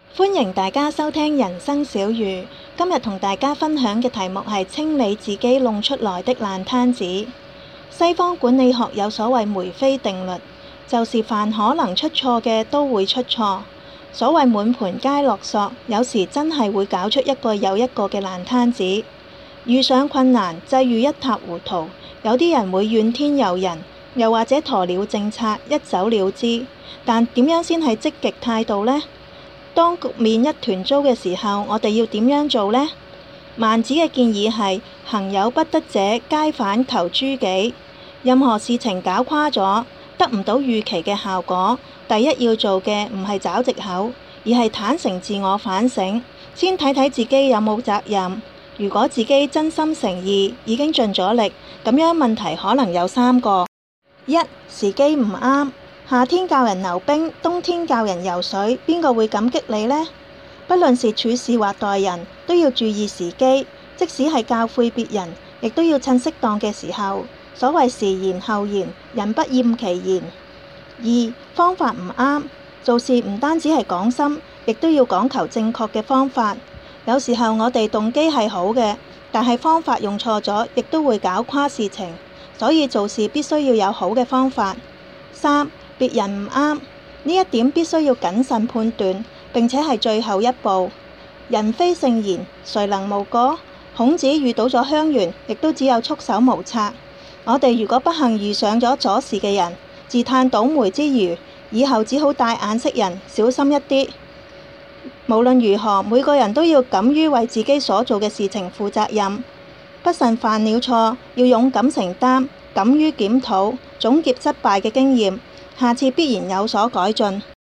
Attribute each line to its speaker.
Speaker 1: 歡迎大家收聽人生小語。今日同大家分享嘅題目係清理自己弄出來的爛攤子。西方管理學有所謂梅菲定律，就是凡可能出錯嘅都會出錯。所謂滿盤皆落索，有時真係會搞出一個又一個嘅爛攤子。遇上困難，際遇一塌糊塗，有啲人會怨天尤人，又或者鴕鳥政策一走了之。但點樣先係積極態度呢？當局面一團糟嘅時候，我哋要點樣做呢？孟子嘅建議係：行有不得者，皆反求諸己。任何事情搞垮咗，得唔到預期嘅效果，第一要做嘅唔係找藉口，而係坦誠自我反省，先睇睇自己有冇責任。如果自己真心誠意，已經盡咗力，咁樣問題可能有3個：一、時機唔啱。夏天教人溜冰，冬天教人游水，邊個會感激你呢？不論是處事或待人，都要注意時機。即使係教誨別人，亦都要趁適當嘅時候。所謂時言後言，人不厭其言。2、方法唔啱。做事唔單止係講心，亦都要講求正確嘅方法。有時候我哋動機係好嘅，但係方法用錯咗，亦都會搞垮事情。所以做事必須要有好嘅方法。3、別人唔啱，呢一點必須要謹慎判斷，並且係最後一步。人非聖賢，誰能無過？孔子遇到咗鄉願，亦都只有束手無策。我哋如果不幸遇上咗阻事嘅人，自嘆倒霉之餘，以後只好帶眼識人，小心一啲。無論如何，每個人都要敢於為自己所做嘅事情負責任。不慎犯了錯，要勇敢承擔，敢於檢討，總結失敗嘅經驗，下次必然有所改進。